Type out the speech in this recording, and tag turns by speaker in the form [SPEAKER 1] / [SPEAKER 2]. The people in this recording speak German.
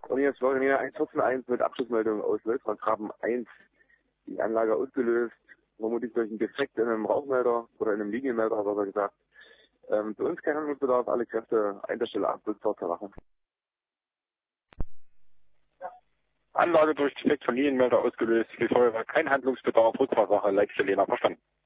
[SPEAKER 1] Und jetzt Florian 1.14.1 mit Abschlussmeldung aus Wölfrankgraben 1. Die Anlage ausgelöst, vermutlich durch einen Defekt in einem Rauchmelder oder in einem Linienmelder, hat er gesagt. Für uns kein Handlungsbedarf, alle Kräfte an der Stelle ab, bis zur Erwachung.
[SPEAKER 2] Anlage durch Defekt von Linienmelder ausgelöst. Für Feuerwehr kein Handlungsbedarf, Rückfahrsache, Leitstelle Jena, verstanden.